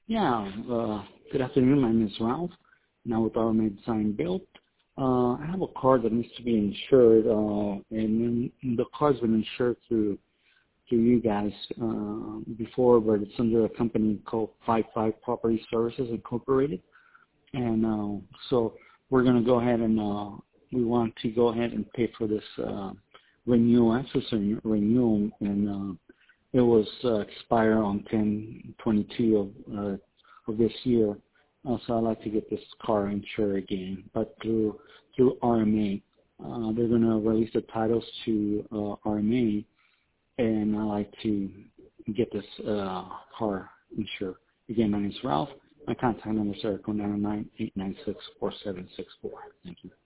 Yeah, good afternoon. My name is Ralph. Now with Automated Design Built. I have a car that needs to be insured, and the car's been insured through you guys before, but it's under a company called 55 Property Services Incorporated. And so we're going to go ahead and we want to go ahead and pay for this renewal, access renewal, and it was expire on 10/22 of this year. So I'd like to get this car insured again, but through RMA. They're going to release the titles to RMA, and I'd like to get this car insured. Again, my name is Ralph. My contact number is 909-896-4764. Thank you.